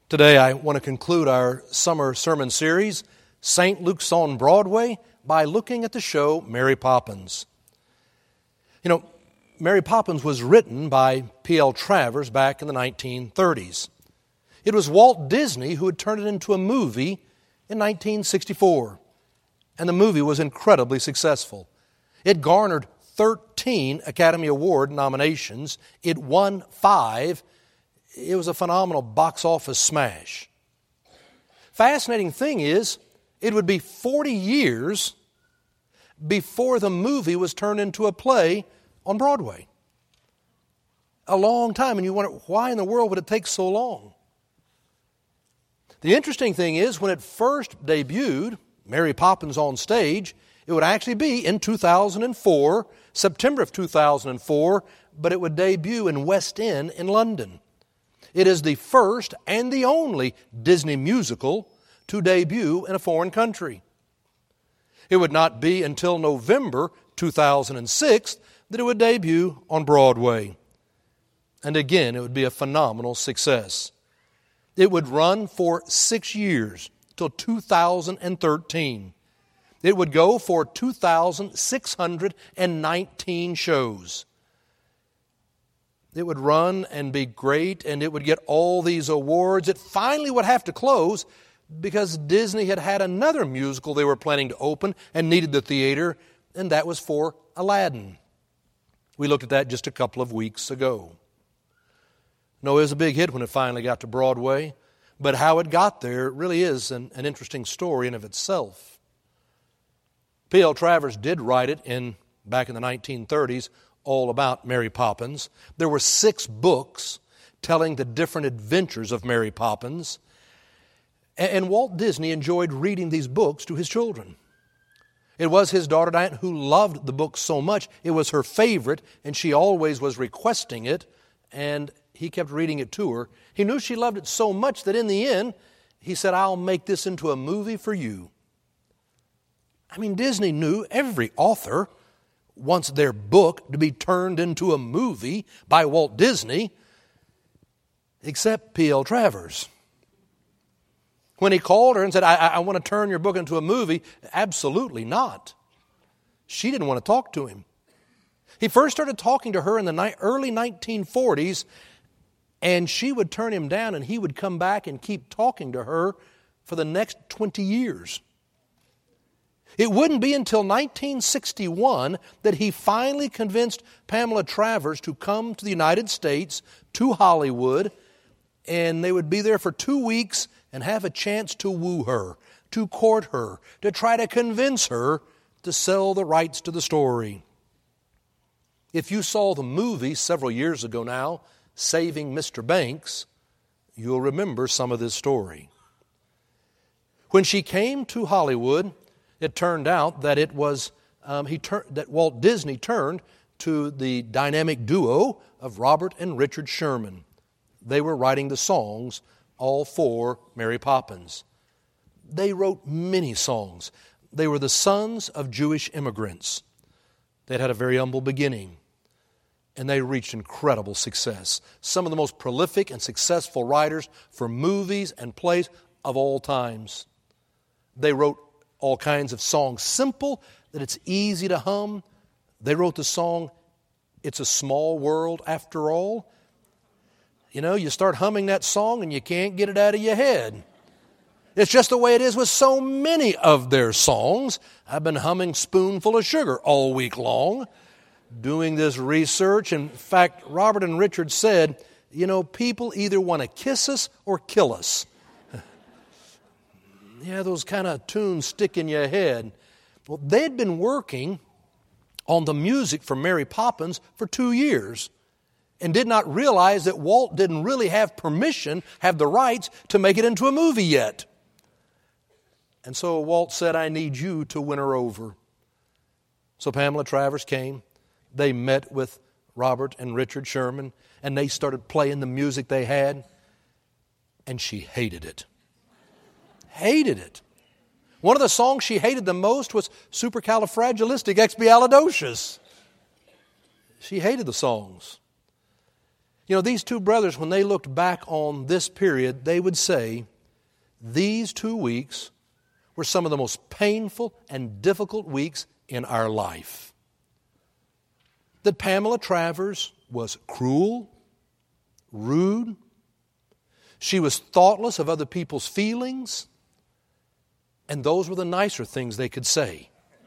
Today I want to conclude our summer sermon series, St. Luke's on Broadway, by looking at the show Mary Poppins. You know, Mary Poppins was written by P.L. Travers back in the 1930s. It was Walt Disney who had turned it into a movie in 1964, and the movie was incredibly successful. It garnered 13 Academy Award nominations. It won 5. It was a phenomenal box office smash. Fascinating thing is, it would be 40 years before the movie was turned into a play on Broadway. A long time, and you wonder, why in the world would it take so long? The interesting thing is, when it first debuted, Mary Poppins on stage, it would actually be in 2004, September of 2004, but it would debut in West End in London. It is the first and the only Disney musical to debut in a foreign country. It would not be until November 2006 that it would debut on Broadway. And again, it would be a phenomenal success. It would run for 6 years, till 2013. It would go for 2,619 shows. It would run and be great, and it would get all these awards. It finally would have to close because Disney had had another musical they were planning to open and needed the theater, and that was for Aladdin. We looked at that just a couple of weeks ago. No, it was a big hit when it finally got to Broadway, but how it got there really is an interesting story in of itself. P.L. Travers did write it back in the 1930s, all about Mary Poppins. There were 6 books telling the different adventures of Mary Poppins. And Walt Disney enjoyed reading these books to his children. It was his daughter Diane who loved the book so much. It was her favorite, and she always was requesting it, and he kept reading it to her. He knew she loved it so much that in the end, he said, "I'll make this into a movie for you." I mean, Disney knew every author wants their book to be turned into a movie by Walt Disney, except P.L. Travers. When he called her and said, I want to turn your book into a movie, absolutely not. She didn't want to talk to him. He first started talking to her in the early 1940s, and she would turn him down, and he would come back and keep talking to her for the next 20 years. It wouldn't be until 1961 that he finally convinced Pamela Travers to come to the United States, to Hollywood, and they would be there for 2 weeks and have a chance to woo her, to court her, to try to convince her to sell the rights to the story. If you saw the movie several years ago now, Saving Mr. Banks, you'll remember some of this story. When she came to Hollywood, it turned out that it was that Walt Disney turned to the dynamic duo of Robert and Richard Sherman. They were writing the songs all for Mary Poppins. They wrote many songs. They were the sons of Jewish immigrants. They'd had a very humble beginning, and they reached incredible success. Some of the most prolific and successful writers for movies and plays of all times. They wrote all kinds of songs, simple, that it's easy to hum. They wrote the song, "It's a Small World After All." You know, you start humming that song and you can't get it out of your head. It's just the way it is with so many of their songs. I've been humming "Spoonful of Sugar" all week long, doing this research. In fact, Robert and Richard said, you know, people either want to kiss us or kill us. Yeah, those kind of tunes stick in your head. Well, they'd been working on the music for Mary Poppins for 2 years and did not realize that Walt didn't really have the rights to make it into a movie yet. And so Walt said, "I need you to win her over." So Pamela Travers came. They met with Robert and Richard Sherman, and they started playing the music they had, and she hated it. Hated it. One of the songs she hated the most was Supercalifragilisticexpialidocious. She hated the songs. You know, these two brothers, when they looked back on this period, they would say, these 2 weeks were some of the most painful and difficult weeks in our life. That Pamela Travers was cruel, rude. She was thoughtless of other people's feelings. And those were the nicer things they could say.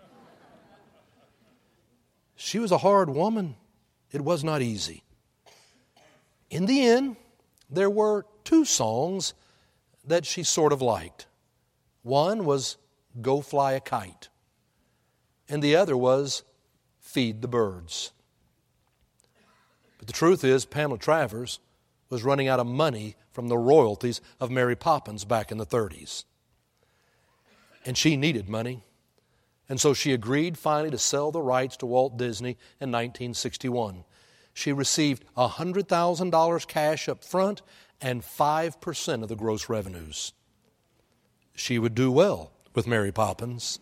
She was a hard woman. It was not easy. In the end, there were 2 songs that she sort of liked. One was Go Fly a Kite, and the other was Feed the Birds. But the truth is, Pamela Travers was running out of money from the royalties of Mary Poppins back in the 30s. And she needed money. And so she agreed finally to sell the rights to Walt Disney in 1961. She received $100,000 cash up front and 5% of the gross revenues. She would do well with Mary Poppins.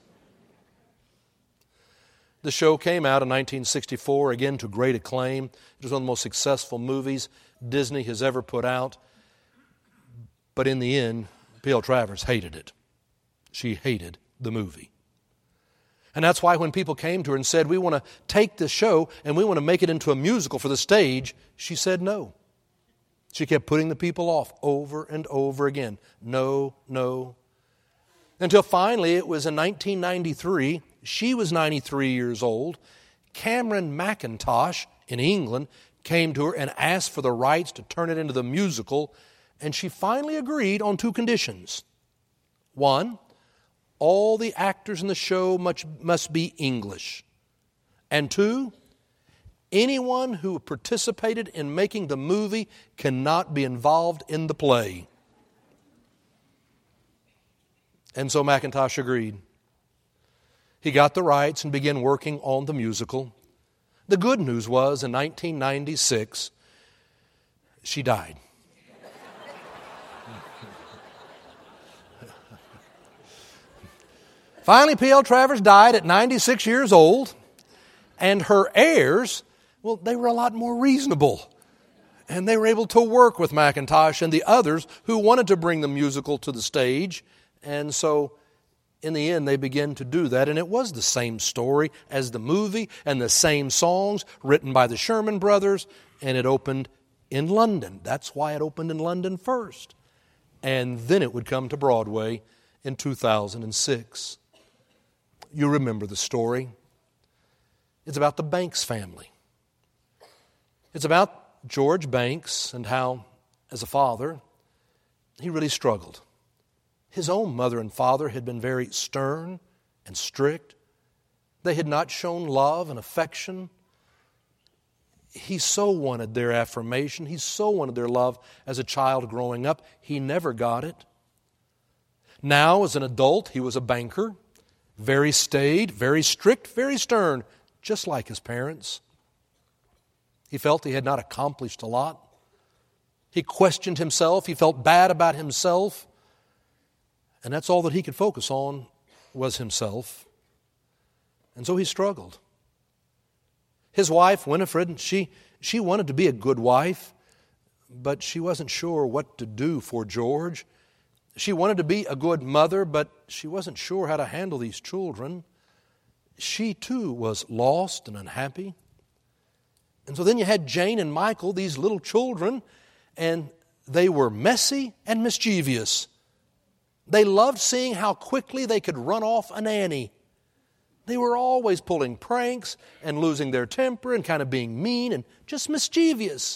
The show came out in 1964, again to great acclaim. It was one of the most successful movies Disney has ever put out. But in the end, P.L. Travers hated it. She hated the movie. And that's why when people came to her and said, we want to take this show and we want to make it into a musical for the stage, she said no. She kept putting the people off over and over again. No, no. Until finally it was in 1993, she was 93 years old. Cameron Mackintosh in England came to her and asked for the rights to turn it into the musical, and she finally agreed on 2 conditions. One, all the actors in the show must be English. And 2, anyone who participated in making the movie cannot be involved in the play. And so Mackintosh agreed. He got the rights and began working on the musical. The good news was, in 1996, she died. Finally, P.L. Travers died at 96 years old, and her heirs, well, they were a lot more reasonable. And they were able to work with Mackintosh and the others who wanted to bring the musical to the stage. And so, in the end, they began to do that. And it was the same story as the movie and the same songs written by the Sherman Brothers. And it opened in London. That's why it opened in London first. And then it would come to Broadway in 2006. You remember the story. It's about the Banks family. It's about George Banks and how, as a father, he really struggled. His own mother and father had been very stern and strict. They had not shown love and affection. He so wanted their affirmation. He so wanted their love as a child growing up. He never got it. Now, as an adult, he was a banker. Very staid, very strict, very stern, just like his parents. He felt he had not accomplished a lot. He questioned himself. He felt bad about himself. And that's all that he could focus on was himself. And so he struggled. His wife, Winifred, she wanted to be a good wife, but she wasn't sure what to do for George. She wanted to be a good mother, but she wasn't sure how to handle these children. She, too, was lost and unhappy. And so then you had Jane and Michael, these little children, and they were messy and mischievous. They loved seeing how quickly they could run off a nanny. They were always pulling pranks and losing their temper and kind of being mean and just mischievous.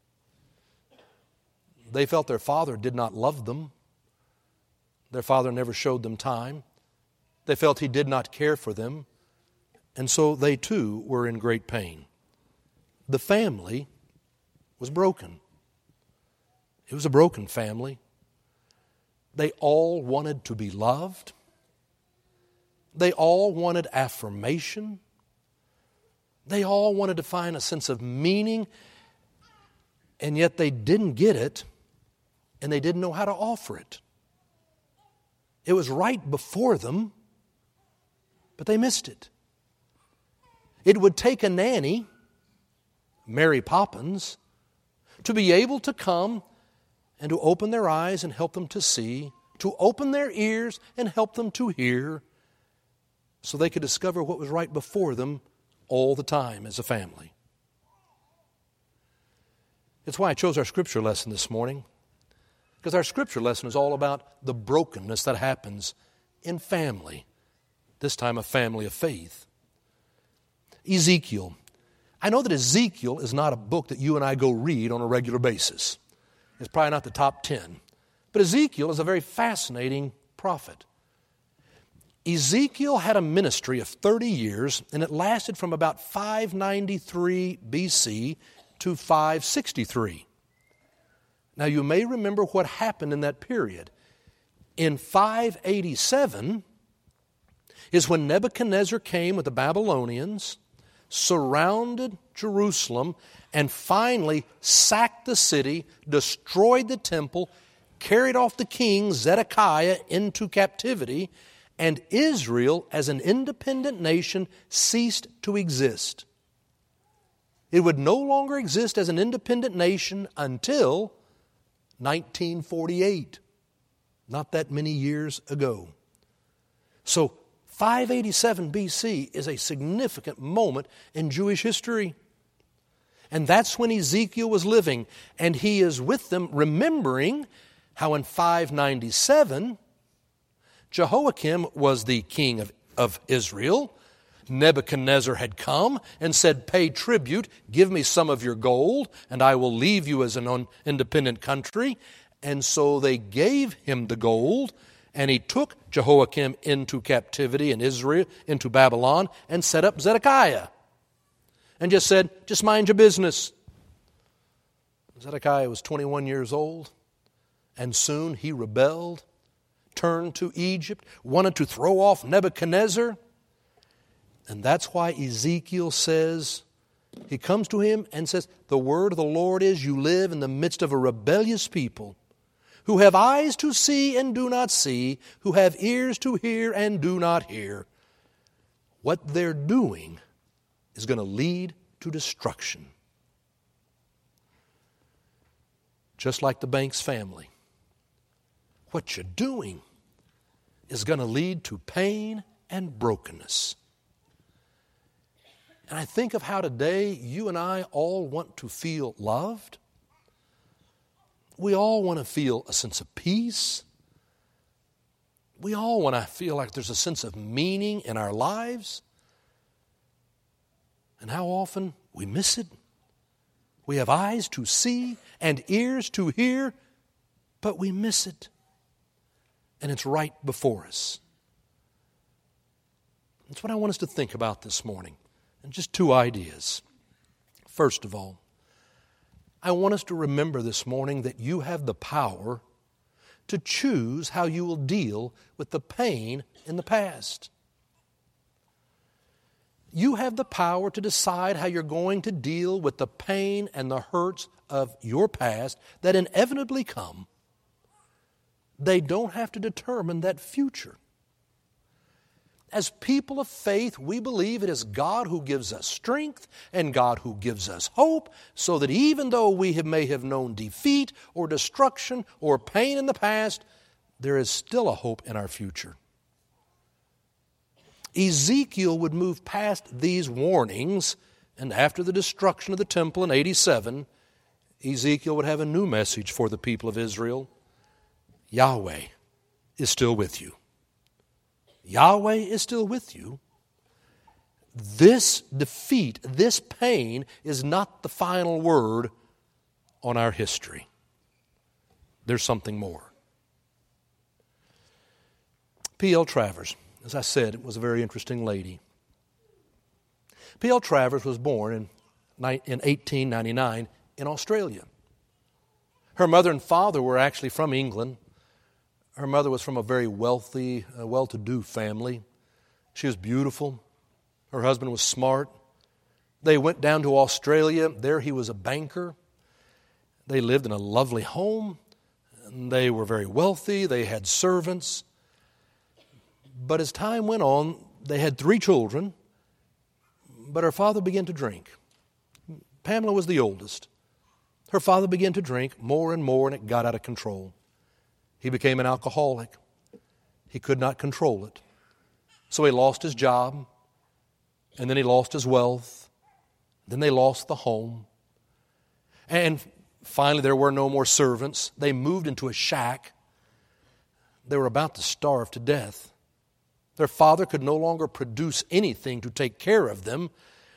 They felt their father did not love them. Their father never showed them time. They felt he did not care for them. And so they too were in great pain. The family was broken. It was a broken family. They all wanted to be loved. They all wanted affirmation. They all wanted to find a sense of meaning, and yet they didn't get it, and they didn't know how to offer it. It was right before them, but they missed it. It would take a nanny, Mary Poppins, to be able to come and to open their eyes and help them to see, to open their ears and help them to hear, so they could discover what was right before them all the time as a family. It's why I chose our scripture lesson this morning, because our scripture lesson is all about the brokenness that happens in family, this time a family of faith. Ezekiel. I know that Ezekiel is not a book that you and I go read on a regular basis. It's probably not the top 10. But Ezekiel is a very fascinating prophet. Ezekiel had a ministry of 30 years, and it lasted from about 593 BC to 563. Now you may remember what happened in that period. In 587 is when Nebuchadnezzar came with the Babylonians, surrounded Jerusalem, and finally sacked the city, destroyed the temple, carried off the king Zedekiah into captivity, and Israel as an independent nation ceased to exist. It would no longer exist as an independent nation until 1948, not that many years ago. So 587 BC is a significant moment in Jewish history. And that's when Ezekiel was living, and he is with them remembering how in 597, Jehoiakim was the king of Israel. Nebuchadnezzar had come and said, pay tribute, give me some of your gold, and I will leave you as an independent country. And so they gave him the gold, and he took Jehoiakim into captivity in Israel, into Babylon, and set up Zedekiah. And just said, just mind your business. Zedekiah was 21 years old, and soon he rebelled, turned to Egypt, wanted to throw off Nebuchadnezzar. And that's why Ezekiel says, he comes to him and says, the word of the Lord is, you live in the midst of a rebellious people who have eyes to see and do not see, who have ears to hear and do not hear. What they're doing is going to lead to destruction. Just like the Banks family. What you're doing is going to lead to pain and brokenness. And I think of how today you and I all want to feel loved. We all want to feel a sense of peace. We all want to feel like there's a sense of meaning in our lives. And how often we miss it. We have eyes to see and ears to hear, but we miss it. And it's right before us. That's what I want us to think about this morning. And just two ideas. First of all, I want us to remember this morning that you have the power to choose how you will deal with the pain in the past. You have the power to decide how you're going to deal with the pain and the hurts of your past that inevitably come. They don't have to determine that future. As people of faith, we believe it is God who gives us strength and God who gives us hope, so that even though we may have known defeat or destruction or pain in the past, there is still a hope in our future. Ezekiel would move past these warnings, and after the destruction of the temple in 87, Ezekiel would have a new message for the people of Israel. Yahweh is still with you. Yahweh is still with you. This defeat, this pain is not the final word on our history. There's something more. P.L. Travers, as I said, was a very interesting lady. P.L. Travers was born in 1899 in Australia. Her mother and father were actually from England. Her mother was from a very wealthy, well-to-do family. She was beautiful. Her husband was smart. They went down to Australia. There he was a banker. They lived in a lovely home. They were very wealthy. They had servants. But as time went on, they had 3 children, but her father began to drink. Pamela was the oldest. Her father began to drink more and more, and it got out of control. He became an alcoholic. He could not control it. So he lost his job, and then he lost his wealth. Then they lost the home. And finally, there were no more servants. They moved into a shack. They were about to starve to death. Their father could no longer produce anything to take care of them.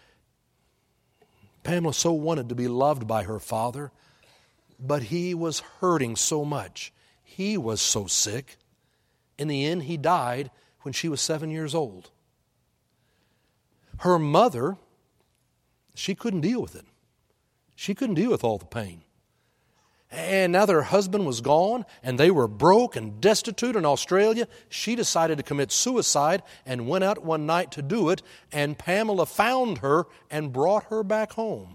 Pamela so wanted to be loved by her father, but he was hurting so much. He was so sick. In the end, he died when she was 7 years old. Her mother, she couldn't deal with it. She couldn't deal with all the pain. And now that her husband was gone and they were broke and destitute in Australia, she decided to commit suicide and went out one night to do it, and Pamela found her and brought her back home.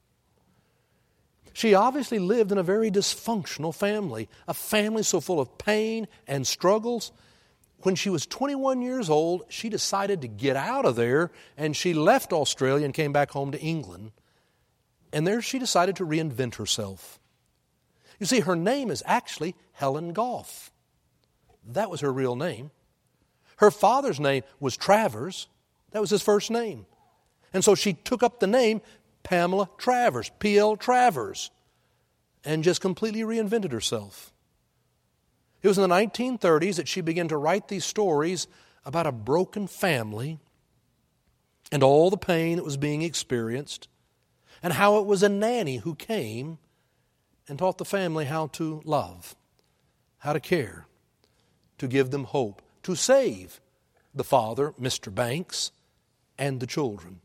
She obviously lived in a very dysfunctional family, a family so full of pain and struggles. When she was 21 years old, she decided to get out of there, and she left Australia and came back home to England. And there she decided to reinvent herself. You see, her name is actually Helen Goff. That was her real name. Her father's name was Travers. That was his first name. And so she took up the name Pamela Travers, P.L. Travers, and just completely reinvented herself. It was in the 1930s that she began to write these stories about a broken family and all the pain that was being experienced, and how it was a nanny who came and taught the family how to love, how to care, to give them hope, to save the father, Mr. Banks, and the children.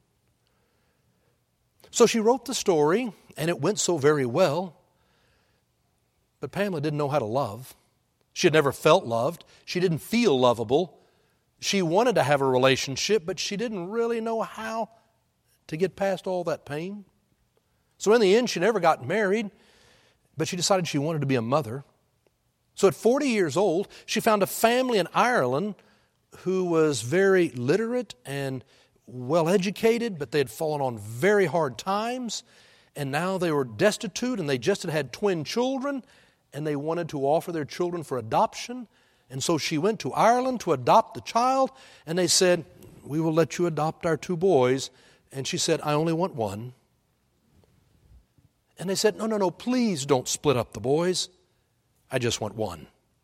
So she wrote the story, and it went so very well, but Pamela didn't know how to love. She had never felt loved. She didn't feel lovable. She wanted to have a relationship, but she didn't really know how to get past all that pain. So in the end, she never got married, but she decided she wanted to be a mother. So at 40 years old, she found a family in Ireland who was very literate and well-educated, but they had fallen on very hard times, and now they were destitute, and they just had twin children, and they wanted to offer their children for adoption. And so she went to Ireland to adopt the child, and they said, "We will let you adopt our 2 boys." And she said, "I only want one." And they said, No, please don't split up the boys. I just want one.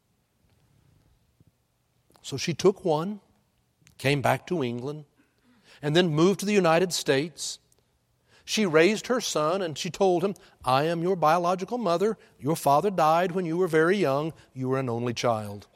So she took one, came back to England, and then moved to the United States. She raised her son, and she told him, "I am your biological mother. Your father died when you were very young. You were an only child."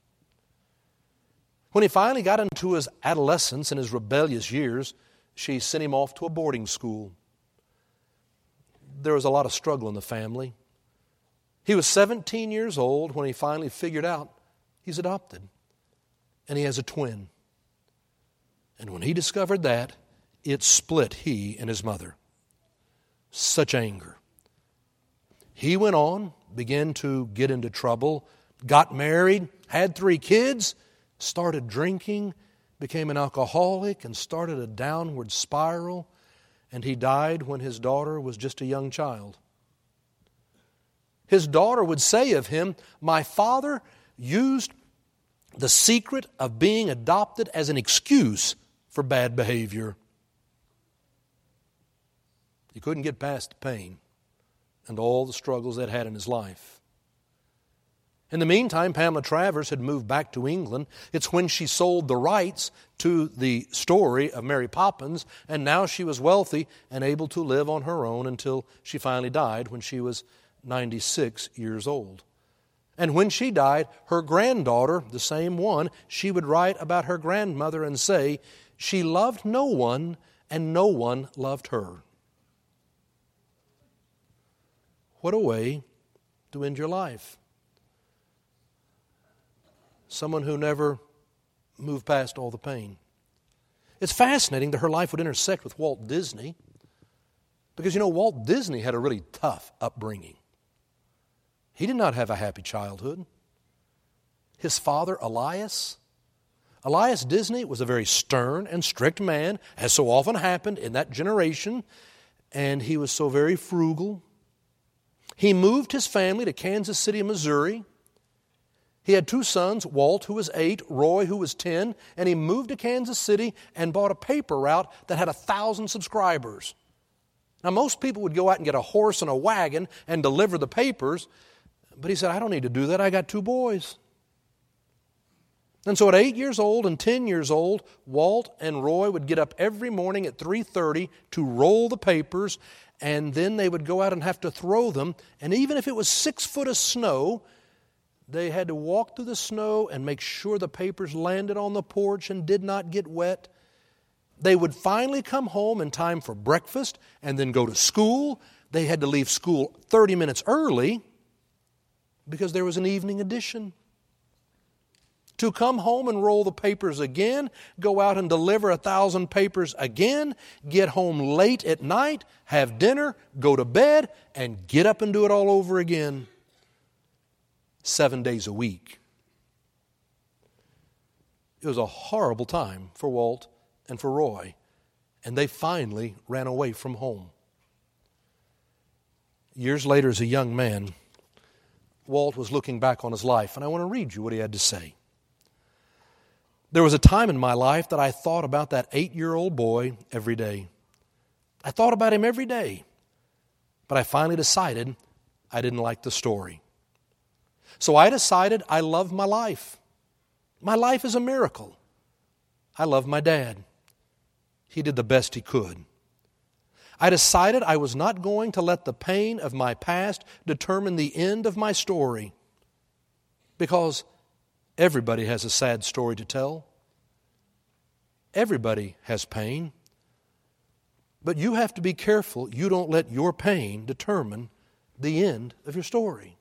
When he finally got into his adolescence and his rebellious years, she sent him off to a boarding school. There was a lot of struggle in the family. He was 17 years old when he finally figured out he's adopted, and he has a twin. And when he discovered that, it split he and his mother. Such anger. He went on, began to get into trouble, got married, had 3 kids, started drinking, became an alcoholic, and started a downward spiral. And he died when his daughter was just a young child. His daughter would say of him, "My father used the secret of being adopted as an excuse for bad behavior." He couldn't get past the pain and all the struggles that had in his life. In the meantime, Pamela Travers had moved back to England. It's when she sold the rights to the story of Mary Poppins, and now she was wealthy and able to live on her own until she finally died when she was 96 years old. And when she died, her granddaughter, the same one, she would write about her grandmother and say, "She loved no one, and no one loved her." What a way to end your life. Someone who never moved past all the pain. It's fascinating that her life would intersect with Walt Disney, because Walt Disney had a really tough upbringing. He did not have a happy childhood. His father, Elias Disney, was a very stern and strict man, as so often happened in that generation, and he was so very frugal. He moved his family to Kansas City, Missouri. He had 2 sons, Walt, who was 8, Roy, who was 10, and he moved to Kansas City and bought a paper route that had 1,000 subscribers. Now, most people would go out and get a horse and a wagon and deliver the papers, but he said, I don't need to do that. I got 2 boys. And so at 8 years old and 10 years old, Walt and Roy would get up every morning at 3:30 to roll the papers, and then they would go out and have to throw them. And even if it was 6 foot of snow, they had to walk through the snow and make sure the papers landed on the porch and did not get wet. They would finally come home in time for breakfast and then go to school. They had to leave school 30 minutes early because there was an evening edition. To come home and roll the papers again, go out and deliver 1,000 papers again, get home late at night, have dinner, go to bed, and get up and do it all over again. 7 days a week. It was a horrible time for Walt and for Roy, and they finally ran away from home. Years later, as a young man, Walt was looking back on his life, and I want to read you what he had to say. There was a time in my life that I thought about that 8-year-old boy every day. I thought about him every day, but I finally decided I didn't like the story. So I decided I love my life. My life is a miracle. I love my dad. He did the best he could. I decided I was not going to let the pain of my past determine the end of my story, because everybody has a sad story to tell. Everybody has pain. But you have to be careful you don't let your pain determine the end of your story.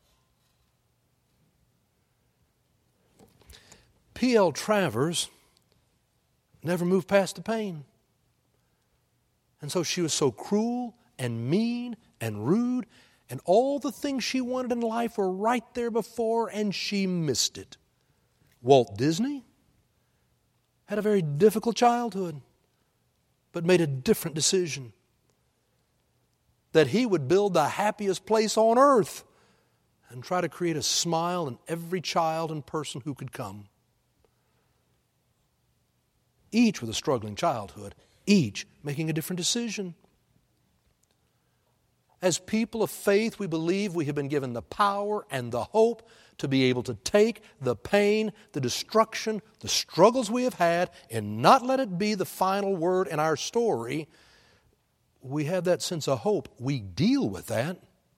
P.L. Travers never moved past the pain. And so she was so cruel and mean and rude, and all the things she wanted in life were right there before, and she missed it. Walt Disney had a very difficult childhood, but made a different decision. That he would build the happiest place on earth and try to create a smile in every child and person who could come. Each with a struggling childhood, each making a different decision. As people of faith, we believe we have been given the power and the hope to be able to take the pain, the destruction, the struggles we have had, and not let it be the final word in our story. We have that sense of hope. We deal with that.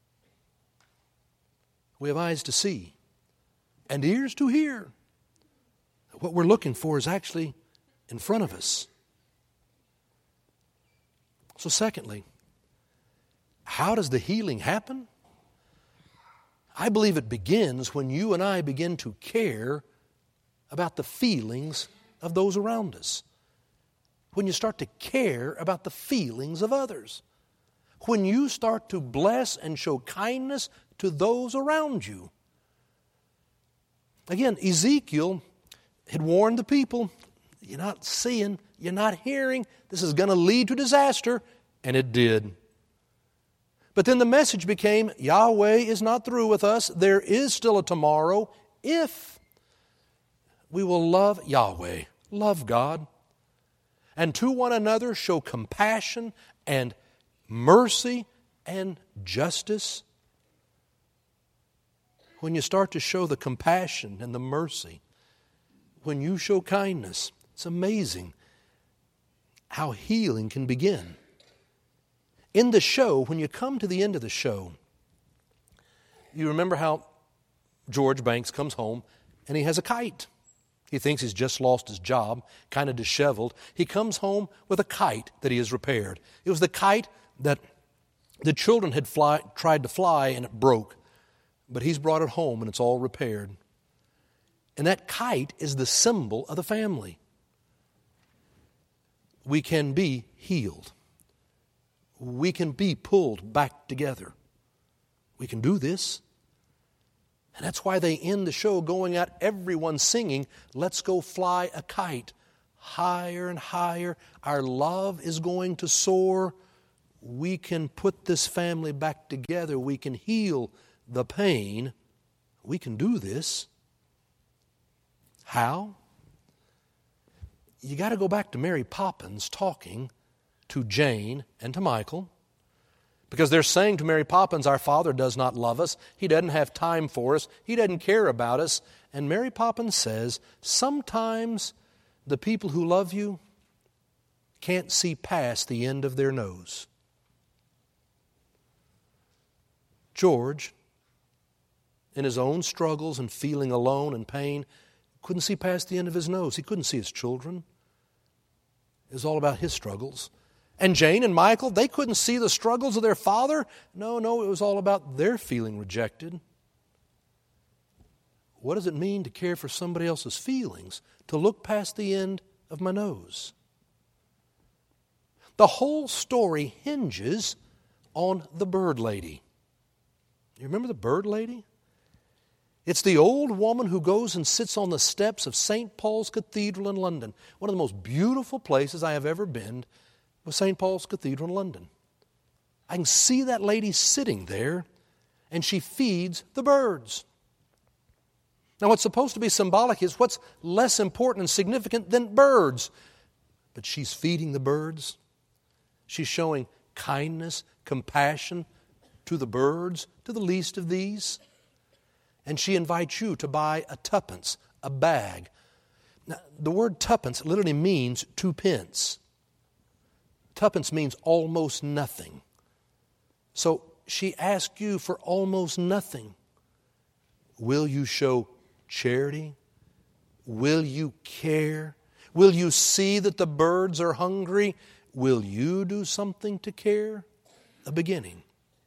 We have eyes to see and ears to hear. What we're looking for is actually in front of us. So secondly, how does the healing happen? I believe it begins when you and I begin to care about the feelings of those around us. When you start to care about the feelings of others. When you start to bless and show kindness to those around you. Again, Ezekiel had warned the people, you're not seeing, you're not hearing, this is going to lead to disaster, and it did. But then the message became, Yahweh is not through with us. There is still a tomorrow if we will love Yahweh, love God, and to one another show compassion and mercy and justice. When you start to show the compassion and the mercy, when you show kindness, it's amazing how healing can begin. In the show, when you come to the end of the show, you remember how George Banks comes home and he has a kite. He thinks he's just lost his job, kind of disheveled. He comes home with a kite that he has repaired. It was the kite that the children had tried to fly and it broke. But he's brought it home and it's all repaired. And that kite is the symbol of the family. We can be healed. We can be pulled back together. We can do this. And that's why they end the show going out, everyone singing, let's go fly a kite higher and higher. Our love is going to soar. we can put this family back together. We can heal the pain. We can do this. How? You got to go back to Mary Poppins talking to Jane and to Michael, because they're saying to Mary Poppins, our Father does not love us. He doesn't have time for us. He doesn't care about us. And Mary Poppins says, sometimes the people who love you can't see past the end of their nose. George, in his own struggles and feeling alone and pain, couldn't see past the end of his nose. He couldn't see his children. It was all about his struggles. And Jane and Michael, they couldn't see the struggles of their father. No, it was all about their feeling rejected. What does it mean to care for somebody else's feelings? To look past the end of my nose. The whole story hinges on the bird lady. You remember the bird lady? It's the old woman who goes and sits on the steps of St. Paul's Cathedral in London. One of the most beautiful places I have ever been was St. Paul's Cathedral in London. I can see that lady sitting there, and she feeds the birds. Now, what's supposed to be symbolic is what's less important and significant than birds. But she's feeding the birds. She's showing kindness, compassion to the birds, to the least of these. And she invites you to buy a tuppence, a bag. Now, the word tuppence literally means 2 pence. Tuppence means almost nothing. So she asks you for almost nothing. Will you show charity? Will you care? Will you see that the birds are hungry? Will you do something to care? A beginning.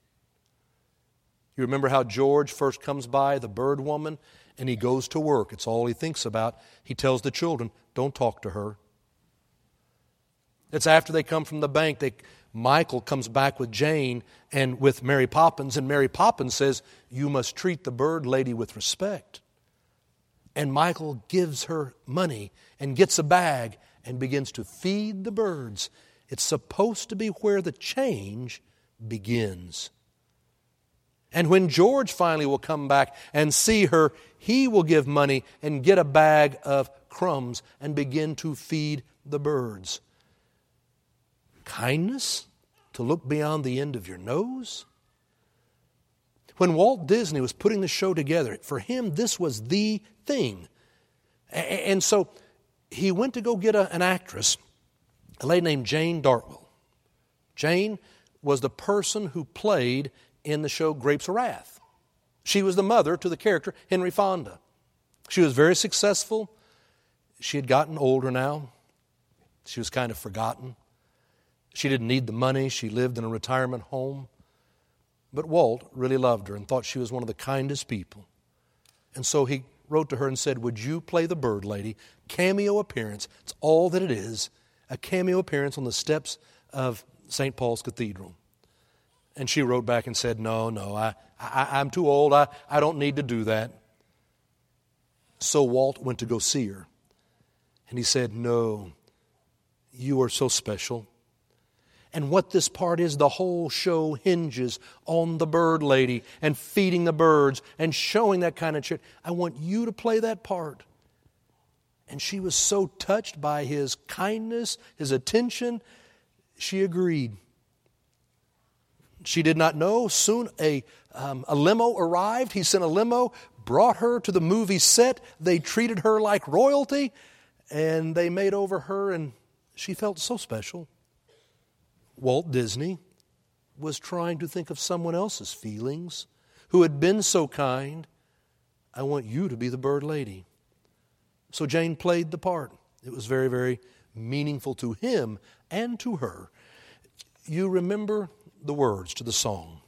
You remember how George first comes by the bird woman and he goes to work. It's all he thinks about. He tells the children, don't talk to her. It's after they come from the bank. Michael comes back with Jane and with Mary Poppins, and Mary Poppins says, you must treat the bird lady with respect. And Michael gives her money and gets a bag and begins to feed the birds. It's supposed to be where the change begins. And when George finally will come back and see her, he will give money and get a bag of crumbs and begin to feed the birds. Kindness? To look beyond the end of your nose? When Walt Disney was putting the show together, for him this was the thing. And so he went to go get an actress, a lady named Jane Dartwell. Jane was the person who played in the show Grapes of Wrath. She was the mother to the character Henry Fonda. She was very successful. She had gotten older now. She was kind of forgotten. She didn't need the money. She lived in a retirement home. But Walt really loved her and thought she was one of the kindest people. And so he wrote to her and said, would you play the bird lady? Cameo appearance. It's all that it is. A cameo appearance on the steps of St. Paul's Cathedral. And she wrote back and said, no, I'm too old. I don't need to do that. So Walt went to go see her. And he said, no, you are so special. And what this part is, the whole show hinges on the bird lady and feeding the birds and showing that kind of charity. I want you to play that part. And she was so touched by his kindness, his attention, she agreed. She did not know. Soon a limo arrived. He sent a limo, brought her to the movie set. They treated her like royalty, and they made over her, and she felt so special. Walt Disney was trying to think of someone else's feelings who had been so kind. I want you to be the bird lady. So Jane played the part. It was very, very meaningful to him and to her. You remember the words to the song.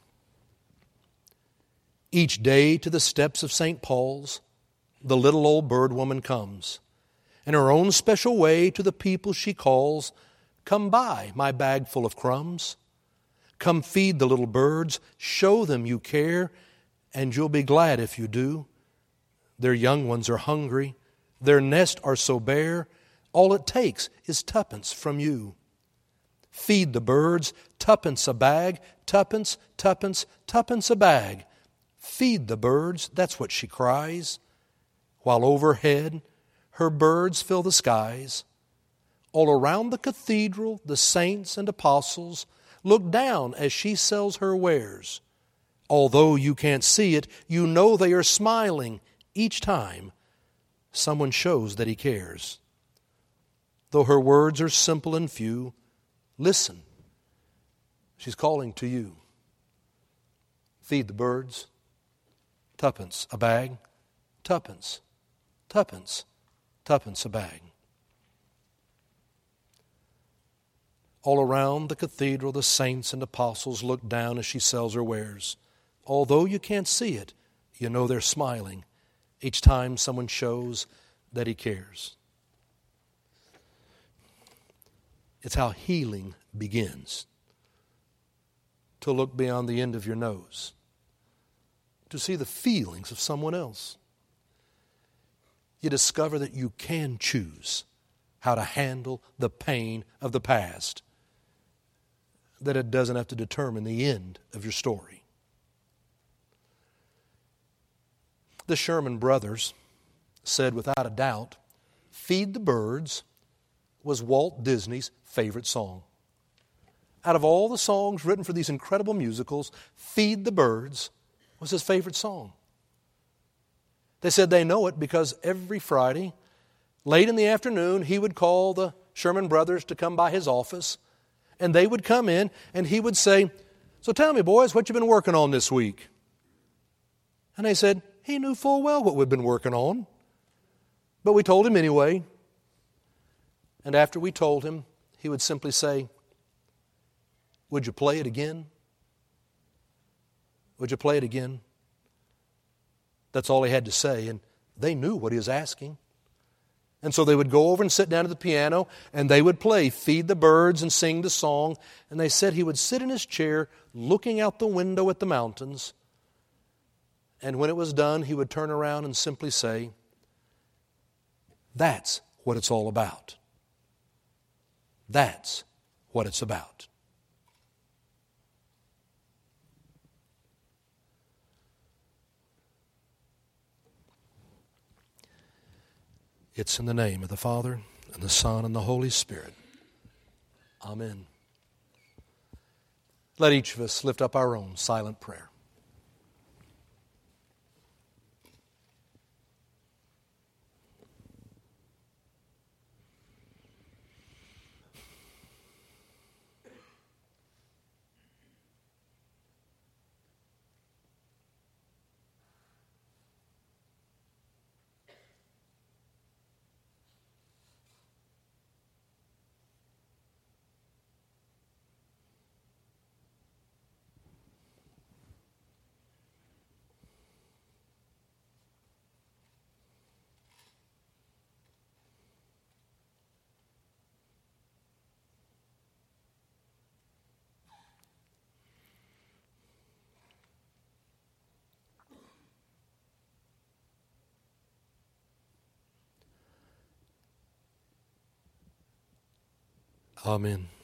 Each day to the steps of St. Paul's, the little old bird woman comes. In her own special way to the people she calls, come buy my bag full of crumbs. Come feed the little birds, show them you care, and you'll be glad if you do. Their young ones are hungry, their nests are so bare, all it takes is tuppence from you. Feed the birds, tuppence a bag, tuppence, tuppence, tuppence a bag. Feed the birds, that's what she cries, while overhead her birds fill the skies. All around the cathedral, the saints and apostles look down as she sells her wares. Although you can't see it, you know they are smiling each time someone shows that he cares. Though her words are simple and few, listen, she's calling to you. Feed the birds, tuppence a bag, tuppence, tuppence, tuppence a bag. All around the cathedral, the saints and apostles look down as she sells her wares. Although you can't see it, you know they're smiling each time someone shows that he cares. It's how healing begins. To look beyond the end of your nose. To see the feelings of someone else. You discover that you can choose how to handle the pain of the past. That it doesn't have to determine the end of your story. The Sherman Brothers said without a doubt, Feed the Birds was Walt Disney's favorite song. Out of all the songs written for these incredible musicals, Feed the Birds was his favorite song. They said they know it because every Friday, late in the afternoon, he would call the Sherman Brothers to come by his office, and they would come in, and he would say, "So tell me, boys, what you been working on this week?" And they said, he knew full well what we'd been working on, but we told him anyway. And after we told him, he would simply say, "Would you play it again? Would you play it again?" That's all he had to say, and they knew what he was asking. And so they would go over and sit down at the piano, and they would play Feed the Birds and sing the song. And they said he would sit in his chair looking out the window at the mountains. And when it was done, he would turn around and simply say, "That's what it's all about. That's what it's about." It's in the name of the Father, and the Son, and the Holy Spirit. Amen. Let each of us lift up our own silent prayer. Amen.